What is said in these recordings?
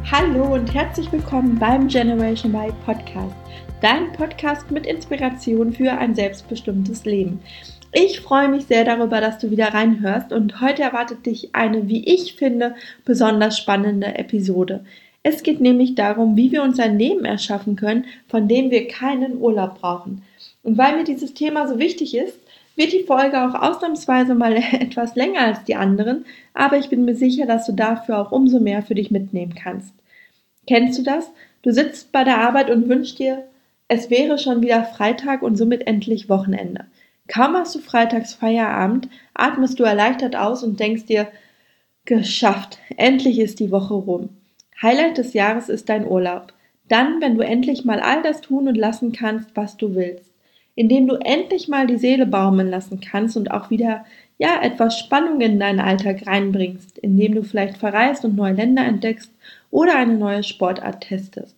Hallo und herzlich willkommen beim Generation Y Podcast, dein Podcast mit Inspiration für ein selbstbestimmtes Leben. Ich freue mich sehr darüber, dass du wieder reinhörst und heute erwartet dich eine, wie ich finde, besonders spannende Episode. Es geht nämlich darum, wie wir uns ein Leben erschaffen können, von dem wir keinen Urlaub brauchen. Und weil mir dieses Thema so wichtig ist, wird die Folge auch ausnahmsweise mal etwas länger als die anderen, aber ich bin mir sicher, dass du dafür auch umso mehr für dich mitnehmen kannst. Kennst du das? Du sitzt bei der Arbeit und wünschst dir, es wäre schon wieder Freitag und somit endlich Wochenende. Kaum hast du freitags Feierabend, atmest du erleichtert aus und denkst dir, geschafft, endlich ist die Woche rum. Highlight des Jahres ist dein Urlaub. Dann, wenn du endlich mal all das tun und lassen kannst, was du willst. Indem du endlich mal die Seele baumeln lassen kannst und auch wieder, etwas Spannung in deinen Alltag reinbringst, indem du vielleicht verreist und neue Länder entdeckst oder eine neue Sportart testest.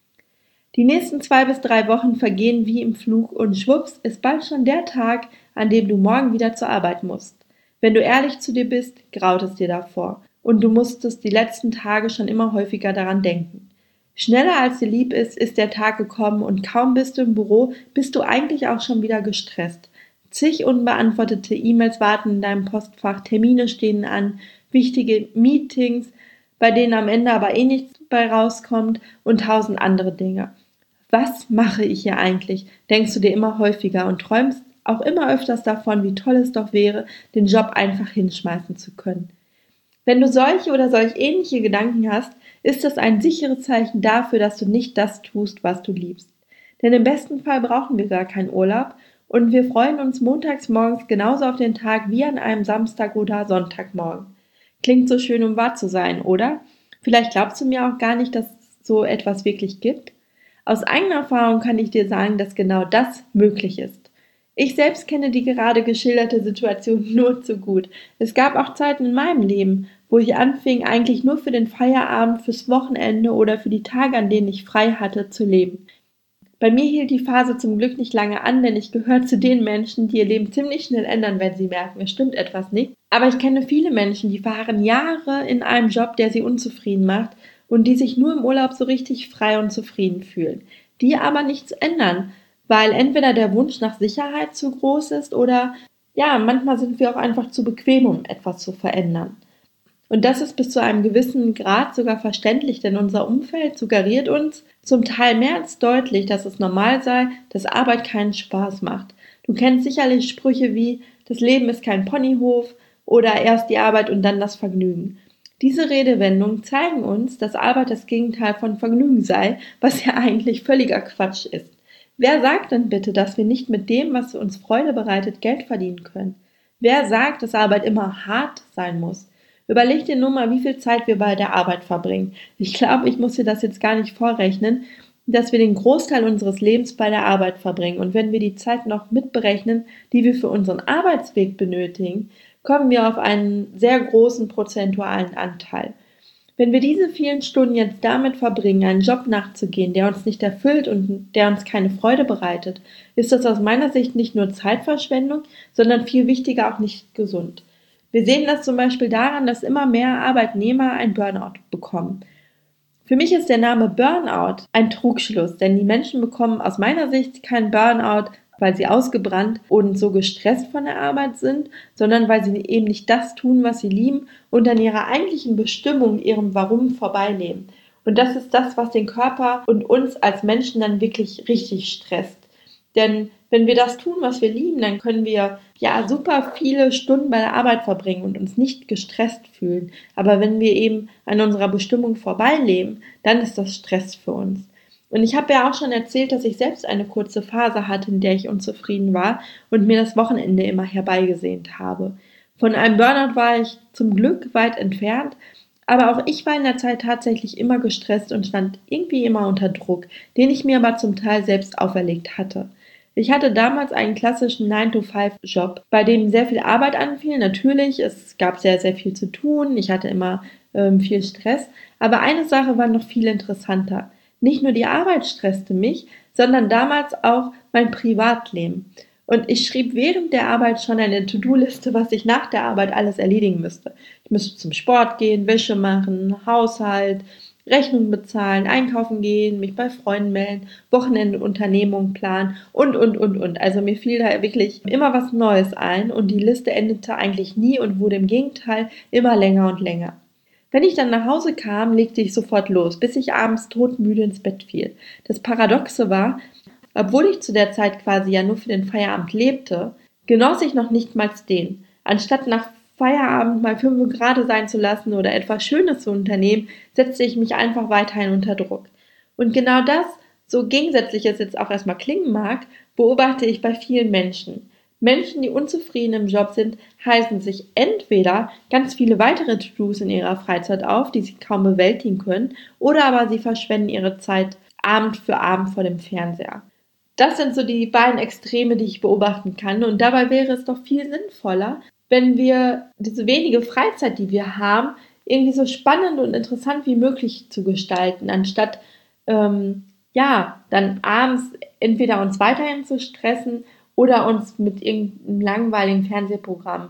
Die nächsten 2 bis 3 Wochen vergehen wie im Flug und schwupps ist bald schon der Tag, an dem du morgen wieder zur Arbeit musst. Wenn du ehrlich zu dir bist, graut es dir davor und du musstest die letzten Tage schon immer häufiger daran denken. Schneller als dir lieb ist der Tag gekommen und kaum bist du im Büro, bist du eigentlich auch schon wieder gestresst. Zig unbeantwortete E-Mails warten in deinem Postfach, Termine stehen an, wichtige Meetings, bei denen am Ende aber nichts bei rauskommt und 1000 andere Dinge. Was mache ich hier eigentlich? Denkst du dir immer häufiger und träumst auch immer öfters davon, wie toll es doch wäre, den Job einfach hinschmeißen zu können. Wenn du solche oder solch ähnliche Gedanken hast, ist das ein sicheres Zeichen dafür, dass du nicht das tust, was du liebst. Denn im besten Fall brauchen wir gar keinen Urlaub und wir freuen uns montags morgens genauso auf den Tag wie an einem Samstag oder Sonntagmorgen. Klingt so schön, um wahr zu sein, oder? Vielleicht glaubst du mir auch gar nicht, dass es so etwas wirklich gibt. Aus eigener Erfahrung kann ich dir sagen, dass genau das möglich ist. Ich selbst kenne die gerade geschilderte Situation nur zu gut. Es gab auch Zeiten in meinem Leben, wo ich anfing, eigentlich nur für den Feierabend, fürs Wochenende oder für die Tage, an denen ich frei hatte, zu leben. Bei mir hielt die Phase zum Glück nicht lange an, denn ich gehöre zu den Menschen, die ihr Leben ziemlich schnell ändern, wenn sie merken, es stimmt etwas nicht. Aber ich kenne viele Menschen, die verharren Jahre in einem Job, der sie unzufrieden macht und die sich nur im Urlaub so richtig frei und zufrieden fühlen, die aber nichts ändern, weil entweder der Wunsch nach Sicherheit zu groß ist oder manchmal sind wir auch einfach zu bequem, um etwas zu verändern. Und das ist bis zu einem gewissen Grad sogar verständlich, denn unser Umfeld suggeriert uns zum Teil mehr als deutlich, dass es normal sei, dass Arbeit keinen Spaß macht. Du kennst sicherlich Sprüche wie, das Leben ist kein Ponyhof oder erst die Arbeit und dann das Vergnügen. Diese Redewendungen zeigen uns, dass Arbeit das Gegenteil von Vergnügen sei, was ja eigentlich völliger Quatsch ist. Wer sagt denn bitte, dass wir nicht mit dem, was uns Freude bereitet, Geld verdienen können? Wer sagt, dass Arbeit immer hart sein muss? Überleg dir nur mal, wie viel Zeit wir bei der Arbeit verbringen. Ich glaube, ich muss dir das jetzt gar nicht vorrechnen, dass wir den Großteil unseres Lebens bei der Arbeit verbringen. Und wenn wir die Zeit noch mitberechnen, die wir für unseren Arbeitsweg benötigen, kommen wir auf einen sehr großen prozentualen Anteil. Wenn wir diese vielen Stunden jetzt damit verbringen, einen Job nachzugehen, der uns nicht erfüllt und der uns keine Freude bereitet, ist das aus meiner Sicht nicht nur Zeitverschwendung, sondern viel wichtiger auch nicht gesund. Wir sehen das zum Beispiel daran, dass immer mehr Arbeitnehmer ein Burnout bekommen. Für mich ist der Name Burnout ein Trugschluss, denn die Menschen bekommen aus meiner Sicht keinen Burnout, weil sie ausgebrannt und so gestresst von der Arbeit sind, sondern weil sie eben nicht das tun, was sie lieben und an ihrer eigentlichen Bestimmung, ihrem Warum vorbeileben. Und das ist das, was den Körper und uns als Menschen dann wirklich richtig stresst. Denn wenn wir das tun, was wir lieben, dann können wir super viele Stunden bei der Arbeit verbringen und uns nicht gestresst fühlen. Aber wenn wir eben an unserer Bestimmung vorbeileben, dann ist das Stress für uns. Und ich habe ja auch schon erzählt, dass ich selbst eine kurze Phase hatte, in der ich unzufrieden war und mir das Wochenende immer herbeigesehnt habe. Von einem Burnout war ich zum Glück weit entfernt, aber auch ich war in der Zeit tatsächlich immer gestresst und stand irgendwie immer unter Druck, den ich mir aber zum Teil selbst auferlegt hatte. Ich hatte damals einen klassischen 9-to-5-Job, bei dem sehr viel Arbeit anfiel. Natürlich, es gab sehr, sehr viel zu tun. Ich hatte immer viel Stress. Aber eine Sache war noch viel interessanter. Nicht nur die Arbeit stresste mich, sondern damals auch mein Privatleben. Und ich schrieb während der Arbeit schon eine To-Do-Liste, was ich nach der Arbeit alles erledigen müsste. Ich müsste zum Sport gehen, Wäsche machen, Haushalt, Rechnungen bezahlen, einkaufen gehen, mich bei Freunden melden, Wochenendunternehmungen planen und. Also mir fiel da wirklich immer was Neues ein und die Liste endete eigentlich nie und wurde im Gegenteil immer länger und länger. Wenn ich dann nach Hause kam, legte ich sofort los, bis ich abends todmüde ins Bett fiel. Das Paradoxe war, obwohl ich zu der Zeit quasi ja nur für den Feierabend lebte, genoss ich noch nicht mal den. Anstatt nach Feierabend mal 5 Uhr gerade sein zu lassen oder etwas Schönes zu unternehmen, setzte ich mich einfach weiterhin unter Druck. Und genau das, so gegensätzlich es jetzt auch erstmal klingen mag, beobachte ich bei vielen Menschen. Menschen, die unzufrieden im Job sind, heißen sich entweder ganz viele weitere To-Dos in ihrer Freizeit auf, die sie kaum bewältigen können, oder aber sie verschwenden ihre Zeit Abend für Abend vor dem Fernseher. Das sind so die beiden Extreme, die ich beobachten kann. Und dabei wäre es doch viel sinnvoller, wenn wir diese wenige Freizeit, die wir haben, irgendwie so spannend und interessant wie möglich zu gestalten, anstatt dann abends entweder uns weiterhin zu stressen oder uns mit irgendeinem langweiligen Fernsehprogramm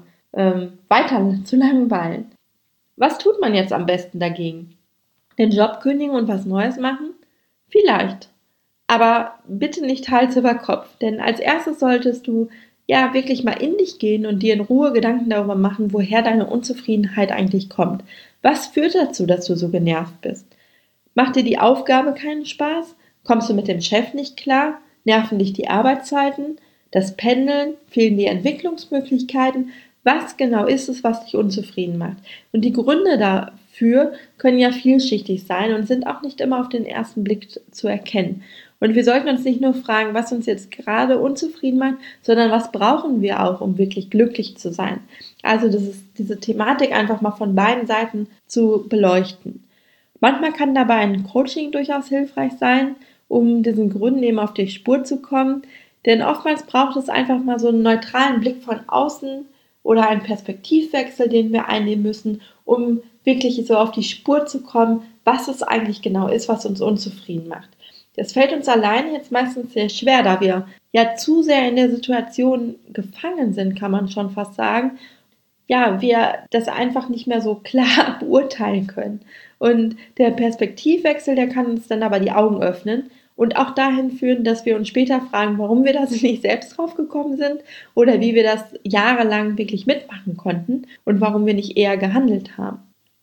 weiter zu langweilen. Was tut man jetzt am besten dagegen? Den Job kündigen und was Neues machen? Vielleicht. Aber bitte nicht Hals über Kopf, denn als erstes solltest du ja wirklich mal in dich gehen und dir in Ruhe Gedanken darüber machen, woher deine Unzufriedenheit eigentlich kommt. Was führt dazu, dass du so genervt bist? Macht dir die Aufgabe keinen Spaß? Kommst du mit dem Chef nicht klar? Nerven dich die Arbeitszeiten? Das Pendeln? Fehlen die Entwicklungsmöglichkeiten? Was genau ist es, was dich unzufrieden macht? Und die Gründe dafür können ja vielschichtig sein und sind auch nicht immer auf den ersten Blick zu erkennen. Und wir sollten uns nicht nur fragen, was uns jetzt gerade unzufrieden macht, sondern was brauchen wir auch, um wirklich glücklich zu sein. Also das ist diese Thematik einfach mal von beiden Seiten zu beleuchten. Manchmal kann dabei ein Coaching durchaus hilfreich sein, um diesen Gründen eben auf die Spur zu kommen. Denn oftmals braucht es einfach mal so einen neutralen Blick von außen oder einen Perspektivwechsel, den wir einnehmen müssen, um wirklich so auf die Spur zu kommen, was es eigentlich genau ist, was uns unzufrieden macht. Das fällt uns alleine jetzt meistens sehr schwer, da wir ja zu sehr in der Situation gefangen sind, kann man schon fast sagen. Ja, wir das einfach nicht mehr so klar beurteilen können. Und der Perspektivwechsel, der kann uns dann aber die Augen öffnen und auch dahin führen, dass wir uns später fragen, warum wir da nicht selbst drauf gekommen sind oder wie wir das jahrelang wirklich mitmachen konnten und warum wir nicht eher gehandelt haben.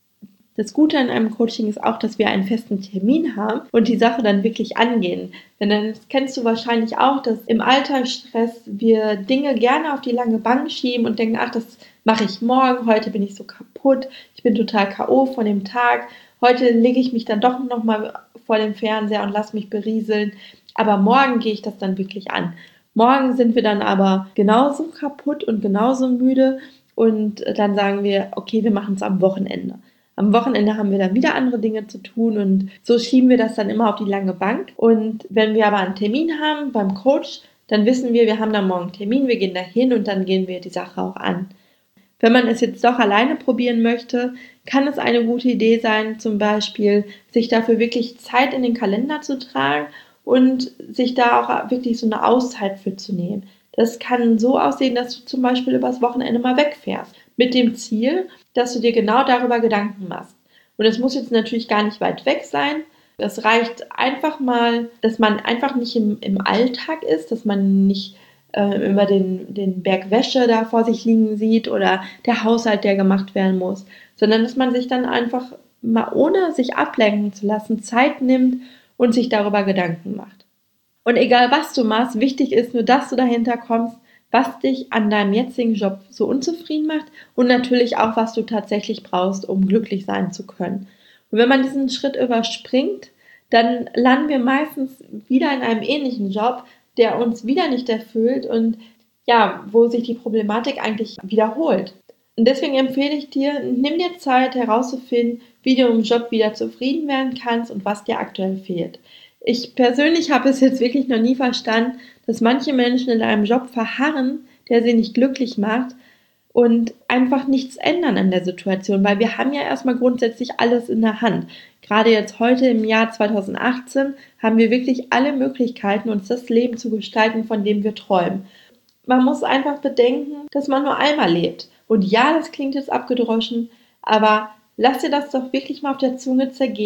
Das Gute an einem Coaching ist auch, dass wir einen festen Termin haben und die Sache dann wirklich angehen. Denn dann kennst du wahrscheinlich auch, dass im Alltagsstress wir Dinge gerne auf die lange Bank schieben und denken, ach, das mache ich morgen, heute bin ich so kaputt, ich bin total K.O. von dem Tag, heute lege ich mich dann doch nochmal vor dem Fernseher und lasse mich berieseln, aber morgen gehe ich das dann wirklich an. Morgen sind wir dann aber genauso kaputt und genauso müde und dann sagen wir, okay, wir machen es am Wochenende. Am Wochenende haben wir dann wieder andere Dinge zu tun und so schieben wir das dann immer auf die lange Bank. Und wenn wir aber einen Termin haben beim Coach, dann wissen wir haben dann morgen einen Termin, wir gehen da hin und dann gehen wir die Sache auch an. Wenn man es jetzt doch alleine probieren möchte, kann es eine gute Idee sein, zum Beispiel sich dafür wirklich Zeit in den Kalender zu tragen und sich da auch wirklich so eine Auszeit für zu nehmen. Das kann so aussehen, dass du zum Beispiel übers Wochenende mal wegfährst. Mit dem Ziel, dass du dir genau darüber Gedanken machst. Und es muss jetzt natürlich gar nicht weit weg sein. Es reicht einfach mal, dass man einfach nicht im Alltag ist, dass man nicht immer den Berg Wäsche da vor sich liegen sieht oder der Haushalt, der gemacht werden muss, sondern dass man sich dann einfach mal ohne sich ablenken zu lassen Zeit nimmt und sich darüber Gedanken macht. Und egal was du machst, wichtig ist nur, dass du dahinter kommst, was dich an deinem jetzigen Job so unzufrieden macht und natürlich auch, was du tatsächlich brauchst, um glücklich sein zu können. Und wenn man diesen Schritt überspringt, dann landen wir meistens wieder in einem ähnlichen Job, der uns wieder nicht erfüllt und ja, wo sich die Problematik eigentlich wiederholt. Und deswegen empfehle ich dir, nimm dir Zeit herauszufinden, wie du im Job wieder zufrieden werden kannst und was dir aktuell fehlt. Ich persönlich habe es jetzt wirklich noch nie verstanden, dass manche Menschen in einem Job verharren, der sie nicht glücklich macht und einfach nichts ändern an der Situation, weil wir haben ja erstmal grundsätzlich alles in der Hand. Gerade jetzt heute im Jahr 2018 haben wir wirklich alle Möglichkeiten, uns das Leben zu gestalten, von dem wir träumen. Man muss einfach bedenken, dass man nur einmal lebt. Und ja, das klingt jetzt abgedroschen, aber lass dir das doch wirklich mal auf der Zunge zergehen.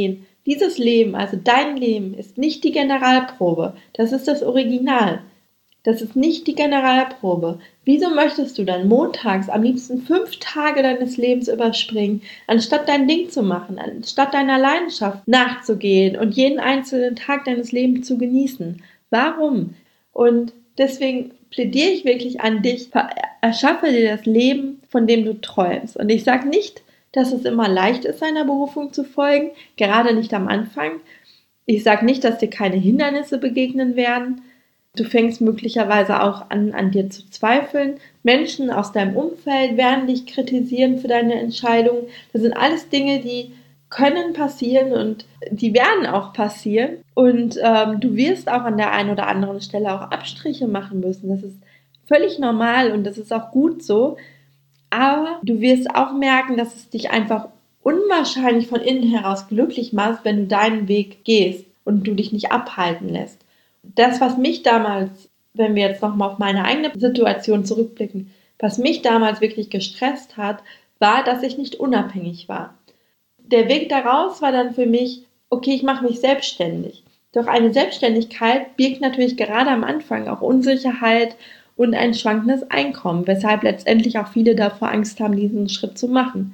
Dieses Leben, also dein Leben, ist nicht die Generalprobe. Das ist das Original. Das ist nicht die Generalprobe. Wieso möchtest du dann montags am liebsten 5 Tage deines Lebens überspringen, anstatt dein Ding zu machen, anstatt deiner Leidenschaft nachzugehen und jeden einzelnen Tag deines Lebens zu genießen? Warum? Und deswegen plädiere ich wirklich an dich, erschaffe dir das Leben, von dem du träumst. Und ich sage nicht, dass es immer leicht ist, seiner Berufung zu folgen, gerade nicht am Anfang. Ich sage nicht, dass dir keine Hindernisse begegnen werden. Du fängst möglicherweise auch an dir zu zweifeln. Menschen aus deinem Umfeld werden dich kritisieren für deine Entscheidung. Das sind alles Dinge, die können passieren und die werden auch passieren. Und du wirst auch an der einen oder anderen Stelle auch Abstriche machen müssen. Das ist völlig normal und das ist auch gut so. Aber du wirst auch merken, dass es dich einfach unwahrscheinlich von innen heraus glücklich macht, wenn du deinen Weg gehst und du dich nicht abhalten lässt. Das, was mich damals, wenn wir jetzt nochmal auf meine eigene Situation zurückblicken, was mich damals wirklich gestresst hat, war, dass ich nicht unabhängig war. Der Weg daraus war dann für mich, okay, ich mache mich selbstständig. Doch eine Selbstständigkeit birgt natürlich gerade am Anfang auch Unsicherheit und ein schwankendes Einkommen, weshalb letztendlich auch viele davor Angst haben, diesen Schritt zu machen.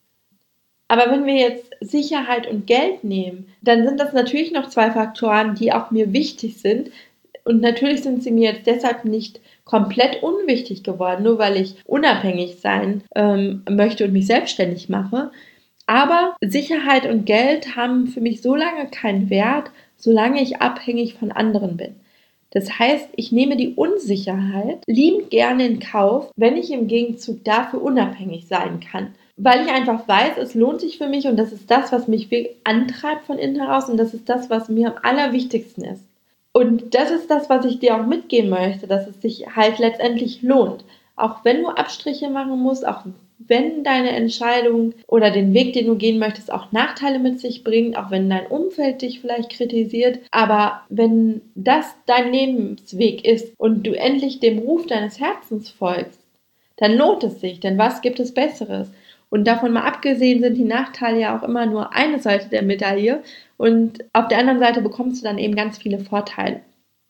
Aber wenn wir jetzt Sicherheit und Geld nehmen, dann sind das natürlich noch 2 Faktoren, die auch mir wichtig sind. Und natürlich sind sie mir jetzt deshalb nicht komplett unwichtig geworden, nur weil ich unabhängig sein möchte und mich selbstständig mache. Aber Sicherheit und Geld haben für mich so lange keinen Wert, solange ich abhängig von anderen bin. Das heißt, ich nehme die Unsicherheit liebend gerne in Kauf, wenn ich im Gegenzug dafür unabhängig sein kann. Weil ich einfach weiß, es lohnt sich für mich und das ist das, was mich antreibt von innen heraus und das ist das, was mir am allerwichtigsten ist. Und das ist das, was ich dir auch mitgeben möchte, dass es sich halt letztendlich lohnt. Auch wenn du Abstriche machen musst, auch wenn deine Entscheidung oder den Weg, den du gehen möchtest, auch Nachteile mit sich bringt, auch wenn dein Umfeld dich vielleicht kritisiert, aber wenn das dein Lebensweg ist und du endlich dem Ruf deines Herzens folgst, dann lohnt es sich, denn was gibt es Besseres? Und davon mal abgesehen sind die Nachteile ja auch immer nur eine Seite der Medaille und auf der anderen Seite bekommst du dann eben ganz viele Vorteile.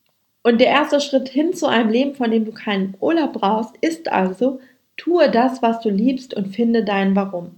Und der erste Schritt hin zu einem Leben, von dem du keinen Urlaub brauchst, ist also, tue das, was du liebst und finde dein Warum.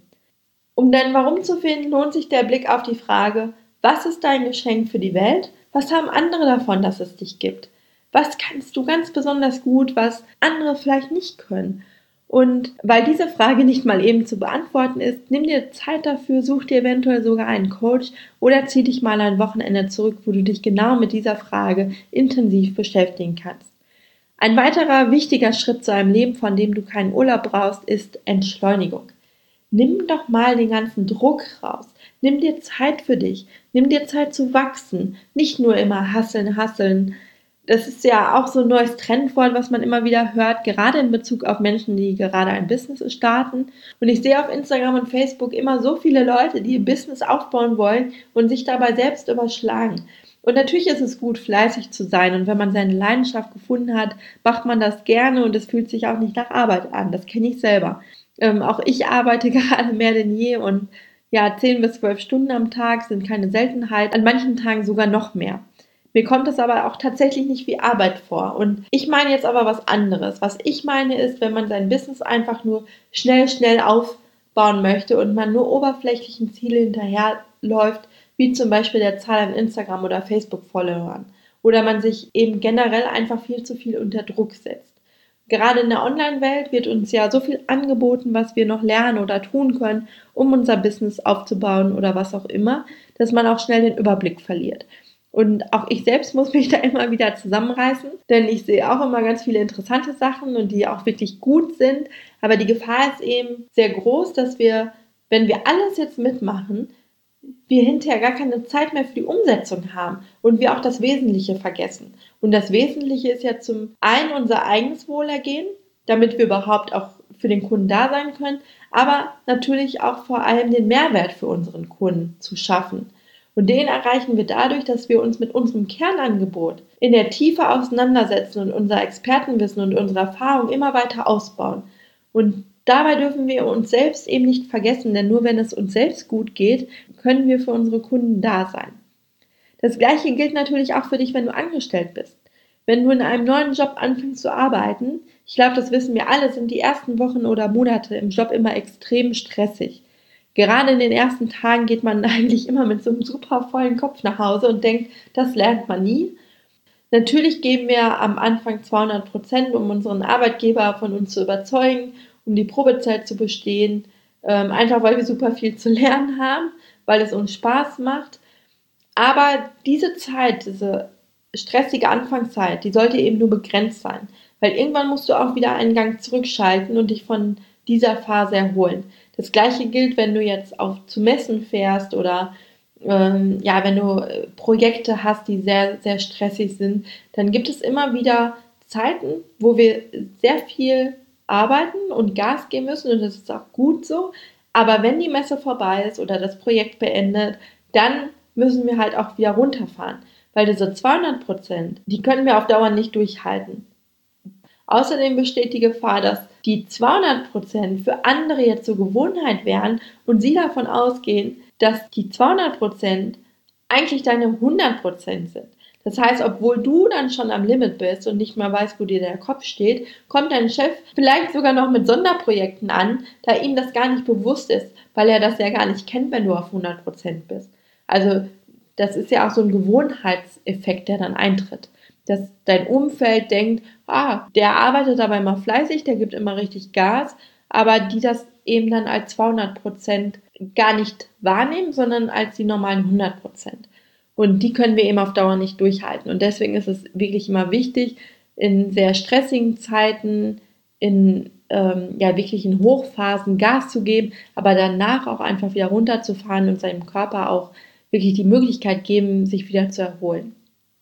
Um dein Warum zu finden, lohnt sich der Blick auf die Frage, was ist dein Geschenk für die Welt? Was haben andere davon, dass es dich gibt? Was kannst du ganz besonders gut, was andere vielleicht nicht können? Und weil diese Frage nicht mal eben zu beantworten ist, nimm dir Zeit dafür, such dir eventuell sogar einen Coach oder zieh dich mal ein Wochenende zurück, wo du dich genau mit dieser Frage intensiv beschäftigen kannst. Ein weiterer wichtiger Schritt zu einem Leben, von dem du keinen Urlaub brauchst, ist Entschleunigung. Nimm doch mal den ganzen Druck raus. Nimm dir Zeit für dich. Nimm dir Zeit zu wachsen. Nicht nur immer hasseln, hasseln. Das ist ja auch so ein neues Trendwort, was man immer wieder hört, gerade in Bezug auf Menschen, die gerade ein Business starten. Und ich sehe auf Instagram und Facebook immer so viele Leute, die ihr Business aufbauen wollen und sich dabei selbst überschlagen. Und natürlich ist es gut, fleißig zu sein. Und wenn man seine Leidenschaft gefunden hat, macht man das gerne und es fühlt sich auch nicht nach Arbeit an. Das kenne ich selber. Auch ich arbeite gerade mehr denn je und ja, 10 bis 12 Stunden am Tag sind keine Seltenheit. An manchen Tagen sogar noch mehr. Mir kommt es aber auch tatsächlich nicht wie Arbeit vor. Und ich meine jetzt aber was anderes. Was ich meine ist, wenn man sein Business einfach nur schnell aufbauen möchte und man nur oberflächlichen Ziele hinterherläuft, wie zum Beispiel der Zahl an Instagram- oder Facebook-Followern. Oder man sich eben generell einfach viel zu viel unter Druck setzt. Gerade in der Online-Welt wird uns ja so viel angeboten, was wir noch lernen oder tun können, um unser Business aufzubauen oder was auch immer, dass man auch schnell den Überblick verliert. Und auch ich selbst muss mich da immer wieder zusammenreißen, denn ich sehe auch immer ganz viele interessante Sachen und die auch wirklich gut sind. Aber die Gefahr ist eben sehr groß, dass wir, wenn wir alles jetzt mitmachen, wir hinterher gar keine Zeit mehr für die Umsetzung haben und wir auch das Wesentliche vergessen. Und das Wesentliche ist ja zum einen unser eigenes Wohlergehen, damit wir überhaupt auch für den Kunden da sein können, aber natürlich auch vor allem den Mehrwert für unseren Kunden zu schaffen. Und den erreichen wir dadurch, dass wir uns mit unserem Kernangebot in der Tiefe auseinandersetzen und unser Expertenwissen und unsere Erfahrung immer weiter ausbauen. Und dabei dürfen wir uns selbst eben nicht vergessen, denn nur wenn es uns selbst gut geht, können wir für unsere Kunden da sein. Das Gleiche gilt natürlich auch für dich, wenn du angestellt bist. Wenn du in einem neuen Job anfängst zu arbeiten, ich glaube, das wissen wir alle, sind die ersten Wochen oder Monate im Job immer extrem stressig. Gerade in den ersten Tagen geht man eigentlich immer mit so einem super vollen Kopf nach Hause und denkt, das lernt man nie. Natürlich geben wir am Anfang 200%, um unseren Arbeitgeber von uns zu überzeugen, um die Probezeit zu bestehen, einfach weil wir super viel zu lernen haben, weil es uns Spaß macht. Aber diese Zeit, diese stressige Anfangszeit, die sollte eben nur begrenzt sein, weil irgendwann musst du auch wieder einen Gang zurückschalten und dich von dieser Phase erholen. Das Gleiche gilt, wenn du jetzt auch zu Messen fährst oder wenn du Projekte hast, die sehr, sehr stressig sind, dann gibt es immer wieder Zeiten, wo wir sehr viel arbeiten und Gas geben müssen und das ist auch gut so. Aber wenn die Messe vorbei ist oder das Projekt beendet, dann müssen wir halt auch wieder runterfahren, weil diese 200%, die können wir auf Dauer nicht durchhalten. Außerdem besteht die Gefahr, dass die 200% für andere jetzt zur Gewohnheit werden und sie davon ausgehen, dass die 200% eigentlich deine 100% sind. Das heißt, obwohl du dann schon am Limit bist und nicht mehr weißt, wo dir der Kopf steht, kommt dein Chef vielleicht sogar noch mit Sonderprojekten an, da ihm das gar nicht bewusst ist, weil er das ja gar nicht kennt, wenn du auf 100% bist. Also das ist ja auch so ein Gewohnheitseffekt, der dann eintritt. Dass dein Umfeld denkt, der arbeitet aber immer fleißig, der gibt immer richtig Gas, aber die das eben dann als 200% gar nicht wahrnehmen, sondern als die normalen 100%. Und die können wir eben auf Dauer nicht durchhalten. Und deswegen ist es wirklich immer wichtig, in sehr stressigen Zeiten, wirklich in Hochphasen Gas zu geben, aber danach auch einfach wieder runterzufahren und seinem Körper auch wirklich die Möglichkeit geben, sich wieder zu erholen.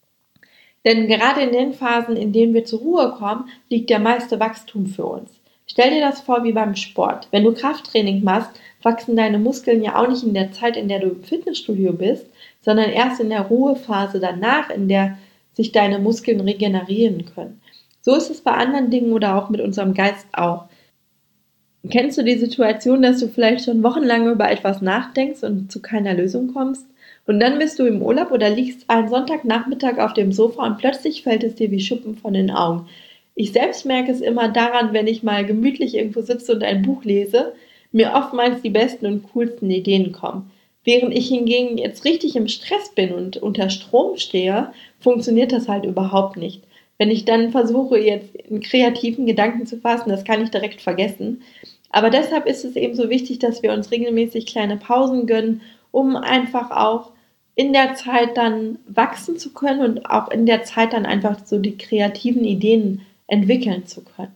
Denn gerade in den Phasen, in denen wir zur Ruhe kommen, liegt der meiste Wachstum für uns. Stell dir das vor wie beim Sport. Wenn du Krafttraining machst, wachsen deine Muskeln ja auch nicht in der Zeit, in der du im Fitnessstudio bist, sondern erst in der Ruhephase danach, in der sich deine Muskeln regenerieren können. So ist es bei anderen Dingen oder auch mit unserem Geist auch. Kennst du die Situation, dass du vielleicht schon wochenlang über etwas nachdenkst und zu keiner Lösung kommst? Und dann bist du im Urlaub oder liegst einen Sonntagnachmittag auf dem Sofa und plötzlich fällt es dir wie Schuppen von den Augen. Ich selbst merke es immer daran, wenn ich mal gemütlich irgendwo sitze und ein Buch lese, mir oftmals die besten und coolsten Ideen kommen. Während ich hingegen jetzt richtig im Stress bin und unter Strom stehe, funktioniert das halt überhaupt nicht. Wenn ich dann versuche, jetzt einen kreativen Gedanken zu fassen, das kann ich direkt vergessen. Aber deshalb ist es eben so wichtig, dass wir uns regelmäßig kleine Pausen gönnen, um einfach auch in der Zeit dann wachsen zu können und auch in der Zeit dann einfach so die kreativen Ideen entwickeln zu können.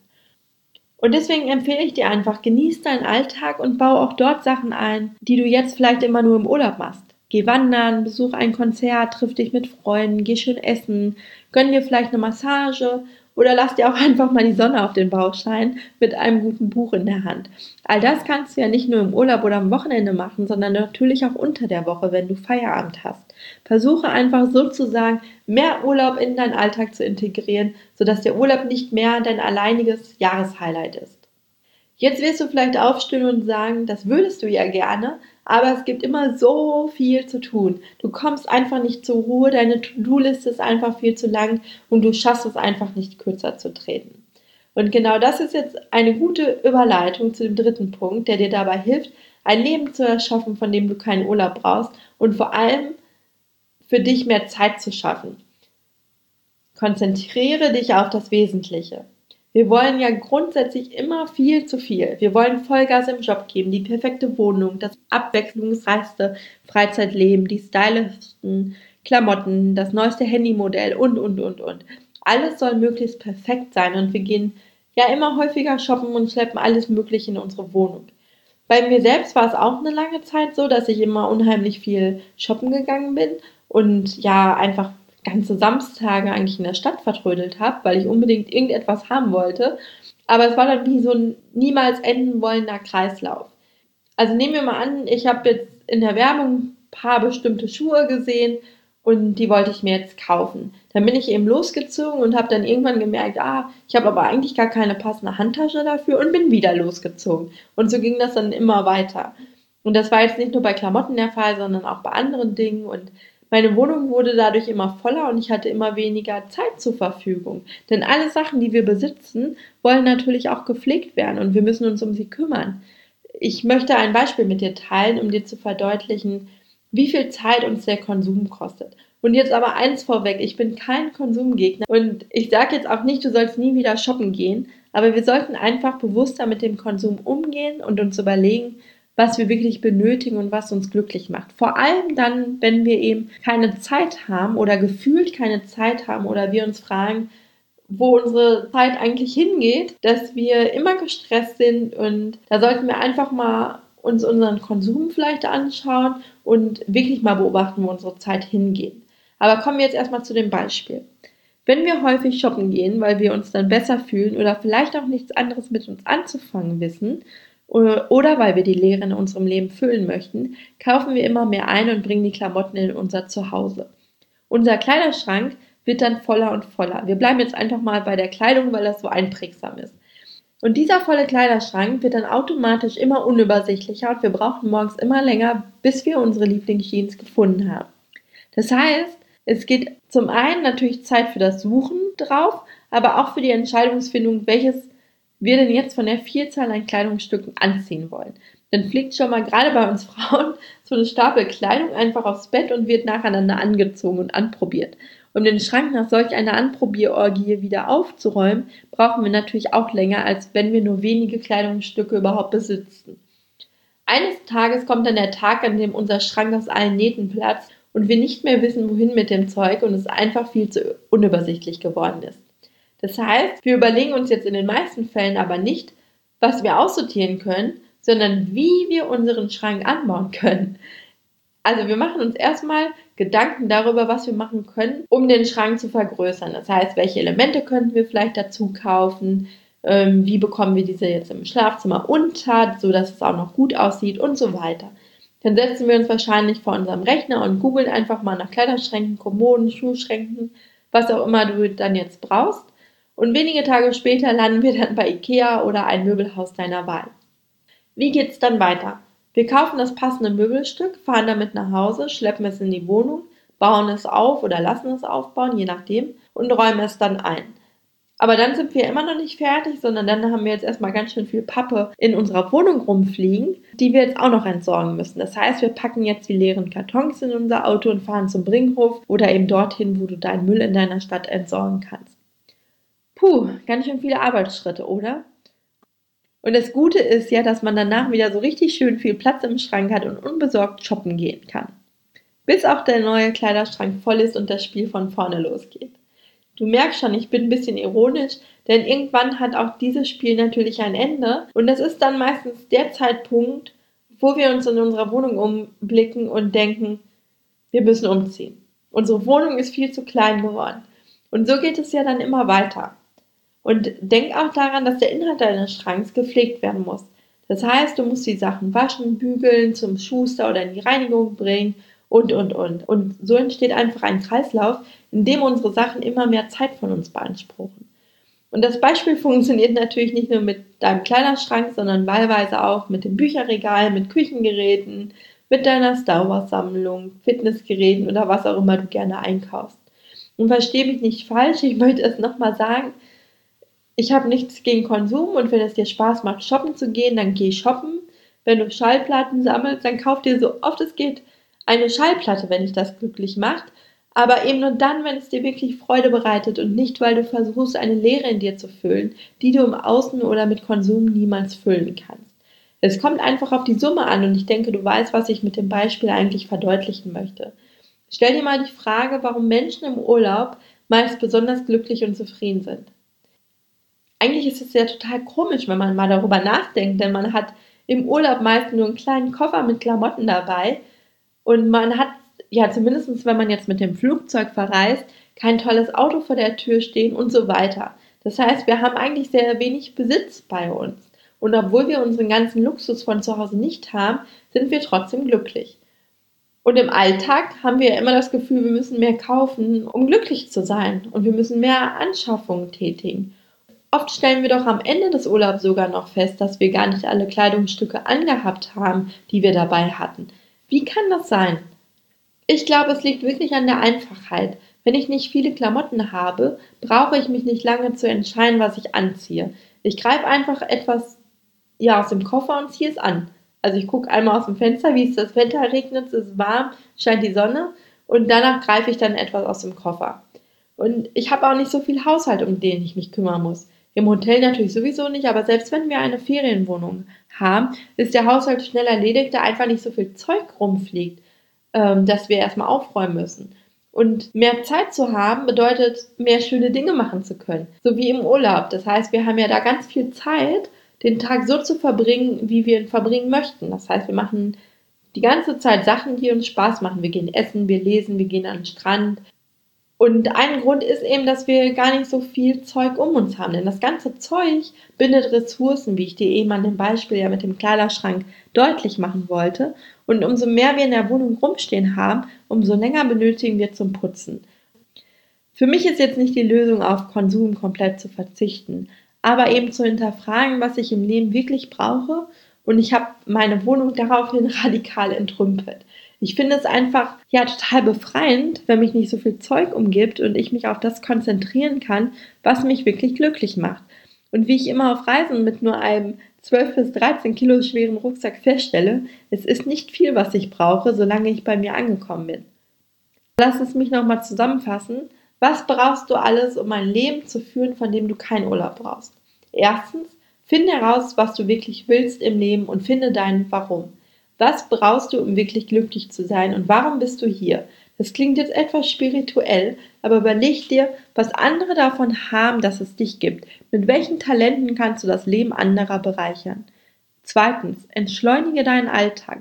Und deswegen empfehle ich dir einfach, genieß deinen Alltag und baue auch dort Sachen ein, die du jetzt vielleicht immer nur im Urlaub machst. Geh wandern, besuch ein Konzert, triff dich mit Freunden, geh schön essen, gönn dir vielleicht eine Massage oder lass dir auch einfach mal die Sonne auf den Bauch scheinen mit einem guten Buch in der Hand. All das kannst du ja nicht nur im Urlaub oder am Wochenende machen, sondern natürlich auch unter der Woche, wenn du Feierabend hast. Versuche einfach sozusagen mehr Urlaub in deinen Alltag zu integrieren, sodass der Urlaub nicht mehr dein alleiniges Jahreshighlight ist. Jetzt wirst du vielleicht aufstehen und sagen, das würdest du ja gerne, aber es gibt immer so viel zu tun. Du kommst einfach nicht zur Ruhe, deine To-Do-Liste ist einfach viel zu lang und du schaffst es einfach nicht, kürzer zu treten. Und genau das ist jetzt eine gute Überleitung zu dem dritten Punkt, der dir dabei hilft, ein Leben zu erschaffen, von dem du keinen Urlaub brauchst und vor allem für dich mehr Zeit zu schaffen. Konzentriere dich auf das Wesentliche. Wir wollen ja grundsätzlich immer viel zu viel. Wir wollen Vollgas im Job geben, die perfekte Wohnung, das abwechslungsreichste Freizeitleben, die stylischsten Klamotten, das neueste Handymodell und. Alles soll möglichst perfekt sein und wir gehen ja immer häufiger shoppen und schleppen alles Mögliche in unsere Wohnung. Bei mir selbst war es auch eine lange Zeit so, dass ich immer unheimlich viel shoppen gegangen bin und ja einfach ganze Samstage eigentlich in der Stadt vertrödelt habe, weil ich unbedingt irgendetwas haben wollte. Aber es war dann wie so ein niemals enden wollender Kreislauf. Also nehmen wir mal an, ich habe jetzt in der Werbung ein paar bestimmte Schuhe gesehen und die wollte ich mir jetzt kaufen. Dann bin ich eben losgezogen und habe dann irgendwann gemerkt, ich habe aber eigentlich gar keine passende Handtasche dafür und bin wieder losgezogen. Und so ging das dann immer weiter. Und das war jetzt nicht nur bei Klamotten der Fall, sondern auch bei anderen Dingen. Und meine Wohnung wurde dadurch immer voller und ich hatte immer weniger Zeit zur Verfügung. Denn alle Sachen, die wir besitzen, wollen natürlich auch gepflegt werden und wir müssen uns um sie kümmern. Ich möchte ein Beispiel mit dir teilen, um dir zu verdeutlichen, wie viel Zeit uns der Konsum kostet. Und jetzt aber eins vorweg, ich bin kein Konsumgegner und ich sage jetzt auch nicht, du sollst nie wieder shoppen gehen, aber wir sollten einfach bewusster mit dem Konsum umgehen und uns überlegen, was wir wirklich benötigen und was uns glücklich macht. Vor allem dann, wenn wir eben keine Zeit haben oder gefühlt keine Zeit haben oder wir uns fragen, wo unsere Zeit eigentlich hingeht, dass wir immer gestresst sind und da sollten wir einfach mal uns unseren Konsum vielleicht anschauen und wirklich mal beobachten, wo unsere Zeit hingeht. Aber kommen wir jetzt erstmal zu dem Beispiel. Wenn wir häufig shoppen gehen, weil wir uns dann besser fühlen oder vielleicht auch nichts anderes mit uns anzufangen wissen oder weil wir die Leere in unserem Leben füllen möchten, kaufen wir immer mehr ein und bringen die Klamotten in unser Zuhause. Unser Kleiderschrank wird dann voller und voller. Wir bleiben jetzt einfach mal bei der Kleidung, weil das so einprägsam ist. Und dieser volle Kleiderschrank wird dann automatisch immer unübersichtlicher und wir brauchen morgens immer länger, bis wir unsere Lieblingsjeans gefunden haben. Das heißt, es geht zum einen natürlich Zeit für das Suchen drauf, aber auch für die Entscheidungsfindung, welches wir denn jetzt von der Vielzahl an Kleidungsstücken anziehen wollen. Dann fliegt schon mal gerade bei uns Frauen so eine Stapel Kleidung einfach aufs Bett und wird nacheinander angezogen und anprobiert. Um den Schrank nach solch einer Anprobierorgie wieder aufzuräumen, brauchen wir natürlich auch länger, als wenn wir nur wenige Kleidungsstücke überhaupt besitzen. Eines Tages kommt dann der Tag, an dem unser Schrank aus allen Nähten platzt und wir nicht mehr wissen, wohin mit dem Zeug und es einfach viel zu unübersichtlich geworden ist. Das heißt, wir überlegen uns jetzt in den meisten Fällen aber nicht, was wir aussortieren können, sondern wie wir unseren Schrank anbauen können. Also wir machen uns erstmal Gedanken darüber, was wir machen können, um den Schrank zu vergrößern. Das heißt, welche Elemente könnten wir vielleicht dazu kaufen, wie bekommen wir diese jetzt im Schlafzimmer unter, sodass es auch noch gut aussieht und so weiter. Dann setzen wir uns wahrscheinlich vor unserem Rechner und googeln einfach mal nach Kleiderschränken, Kommoden, Schuhschränken, was auch immer du dann jetzt brauchst. Und wenige Tage später landen wir dann bei Ikea oder ein Möbelhaus deiner Wahl. Wie geht's dann weiter? Wir kaufen das passende Möbelstück, fahren damit nach Hause, schleppen es in die Wohnung, bauen es auf oder lassen es aufbauen, je nachdem, und räumen es dann ein. Aber dann sind wir immer noch nicht fertig, sondern dann haben wir jetzt erstmal ganz schön viel Pappe in unserer Wohnung rumfliegen, die wir jetzt auch noch entsorgen müssen. Das heißt, wir packen jetzt die leeren Kartons in unser Auto und fahren zum Bringhof oder eben dorthin, wo du deinen Müll in deiner Stadt entsorgen kannst. Puh, ganz schön viele Arbeitsschritte, oder? Und das Gute ist ja, dass man danach wieder so richtig schön viel Platz im Schrank hat und unbesorgt shoppen gehen kann. Bis auch der neue Kleiderschrank voll ist und das Spiel von vorne losgeht. Du merkst schon, ich bin ein bisschen ironisch, denn irgendwann hat auch dieses Spiel natürlich ein Ende und das ist dann meistens der Zeitpunkt, wo wir uns in unserer Wohnung umblicken und denken, wir müssen umziehen. Unsere Wohnung ist viel zu klein geworden. Und so geht es ja dann immer weiter. Und denk auch daran, dass der Inhalt deines Schranks gepflegt werden muss. Das heißt, du musst die Sachen waschen, bügeln, zum Schuster oder in die Reinigung bringen und. Und so entsteht einfach ein Kreislauf, in dem unsere Sachen immer mehr Zeit von uns beanspruchen. Und das Beispiel funktioniert natürlich nicht nur mit deinem Kleiderschrank, sondern wahlweise auch mit dem Bücherregal, mit Küchengeräten, mit deiner Star Wars Sammlung, Fitnessgeräten oder was auch immer du gerne einkaufst. Und versteh mich nicht falsch, ich möchte es nochmal sagen, ich habe nichts gegen Konsum und wenn es dir Spaß macht, shoppen zu gehen, dann geh shoppen. Wenn du Schallplatten sammelst, dann kauf dir so oft es geht eine Schallplatte, wenn dich das glücklich macht. Aber eben nur dann, wenn es dir wirklich Freude bereitet und nicht, weil du versuchst, eine Leere in dir zu füllen, die du im Außen oder mit Konsum niemals füllen kannst. Es kommt einfach auf die Summe an und ich denke, du weißt, was ich mit dem Beispiel eigentlich verdeutlichen möchte. Stell dir mal die Frage, warum Menschen im Urlaub meist besonders glücklich und zufrieden sind. Eigentlich ist es ja total komisch, wenn man mal darüber nachdenkt, denn man hat im Urlaub meist nur einen kleinen Koffer mit Klamotten dabei und man hat, ja zumindest wenn man jetzt mit dem Flugzeug verreist, kein tolles Auto vor der Tür stehen und so weiter. Das heißt, wir haben eigentlich sehr wenig Besitz bei uns. Und obwohl wir unseren ganzen Luxus von zu Hause nicht haben, sind wir trotzdem glücklich. Und im Alltag haben wir immer das Gefühl, wir müssen mehr kaufen, um glücklich zu sein. Und wir müssen mehr Anschaffungen tätigen. Oft stellen wir doch am Ende des Urlaubs sogar noch fest, dass wir gar nicht alle Kleidungsstücke angehabt haben, die wir dabei hatten. Wie kann das sein? Ich glaube, es liegt wirklich an der Einfachheit. Wenn ich nicht viele Klamotten habe, brauche ich mich nicht lange zu entscheiden, was ich anziehe. Ich greife einfach etwas aus dem Koffer und ziehe es an. Also ich gucke einmal aus dem Fenster, wie ist das Wetter, regnet es, ist warm, scheint die Sonne und danach greife ich dann etwas aus dem Koffer. Und ich habe auch nicht so viel Haushalt, um den ich mich kümmern muss. Im Hotel natürlich sowieso nicht, aber selbst wenn wir eine Ferienwohnung haben, ist der Haushalt schnell erledigt, da einfach nicht so viel Zeug rumfliegt, dass wir erstmal aufräumen müssen. Und mehr Zeit zu haben, bedeutet, mehr schöne Dinge machen zu können. So wie im Urlaub. Das heißt, wir haben ja da ganz viel Zeit, den Tag so zu verbringen, wie wir ihn verbringen möchten. Das heißt, wir machen die ganze Zeit Sachen, die uns Spaß machen. Wir gehen essen, wir lesen, wir gehen an den Strand. Und ein Grund ist eben, dass wir gar nicht so viel Zeug um uns haben. Denn das ganze Zeug bindet Ressourcen, wie ich dir eben an dem Beispiel ja mit dem Kleiderschrank deutlich machen wollte. Und umso mehr wir in der Wohnung rumstehen haben, umso länger benötigen wir zum Putzen. Für mich ist jetzt nicht die Lösung, auf Konsum komplett zu verzichten, aber eben zu hinterfragen, was ich im Leben wirklich brauche, und ich habe meine Wohnung daraufhin radikal entrümpelt. Ich finde es einfach total befreiend, wenn mich nicht so viel Zeug umgibt und ich mich auf das konzentrieren kann, was mich wirklich glücklich macht. Und wie ich immer auf Reisen mit nur einem 12 bis 13 Kilo schweren Rucksack feststelle, es ist nicht viel, was ich brauche, solange ich bei mir angekommen bin. Lass es mich nochmal zusammenfassen. Was brauchst du alles, um ein Leben zu führen, von dem du keinen Urlaub brauchst? Erstens, finde heraus, was du wirklich willst im Leben und finde dein Warum. Was brauchst du, um wirklich glücklich zu sein und warum bist du hier? Das klingt jetzt etwas spirituell, aber überleg dir, was andere davon haben, dass es dich gibt. Mit welchen Talenten kannst du das Leben anderer bereichern? Zweitens, entschleunige deinen Alltag.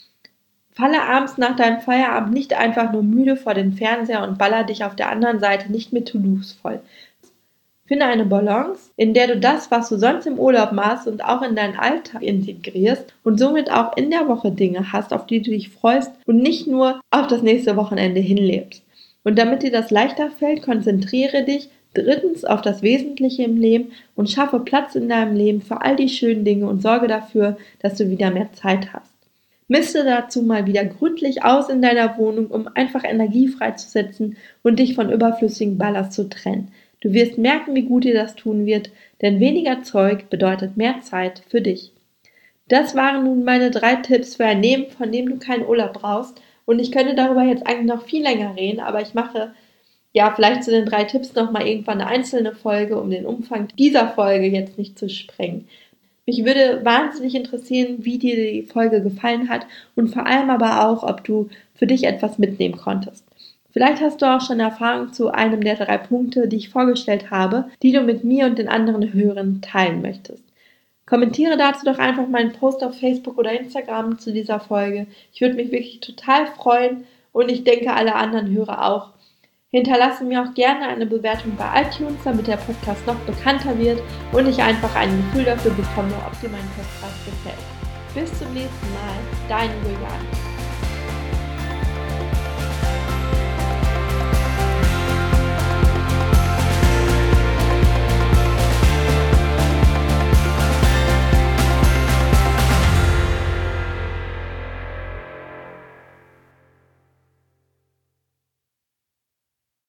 Falle abends nach deinem Feierabend nicht einfach nur müde vor den Fernseher und baller dich auf der anderen Seite nicht mit To-Dos voll. Finde eine Balance, in der du das, was du sonst im Urlaub machst und auch in deinen Alltag integrierst und somit auch in der Woche Dinge hast, auf die du dich freust und nicht nur auf das nächste Wochenende hinlebst. Und damit dir das leichter fällt, konzentriere dich drittens auf das Wesentliche im Leben und schaffe Platz in deinem Leben für all die schönen Dinge und sorge dafür, dass du wieder mehr Zeit hast. Miste dazu mal wieder gründlich aus in deiner Wohnung, um einfach Energie freizusetzen und dich von überflüssigem Ballast zu trennen. Du wirst merken, wie gut dir das tun wird, denn weniger Zeug bedeutet mehr Zeit für dich. Das waren nun meine 3 Tipps für ein Leben, von dem du keinen Urlaub brauchst. Und ich könnte darüber jetzt eigentlich noch viel länger reden, aber ich mache vielleicht zu den 3 Tipps nochmal irgendwann eine einzelne Folge, um den Umfang dieser Folge jetzt nicht zu sprengen. Mich würde wahnsinnig interessieren, wie dir die Folge gefallen hat und vor allem aber auch, ob du für dich etwas mitnehmen konntest. Vielleicht hast du auch schon Erfahrung zu einem der 3 Punkte, die ich vorgestellt habe, die du mit mir und den anderen Hörern teilen möchtest. Kommentiere dazu doch einfach meinen Post auf Facebook oder Instagram zu dieser Folge. Ich würde mich wirklich total freuen und ich denke, alle anderen Hörer auch. Hinterlasse mir auch gerne eine Bewertung bei iTunes, damit der Podcast noch bekannter wird und ich einfach ein Gefühl dafür bekomme, ob dir mein Podcast gefällt. Bis zum nächsten Mal, deine Juliane.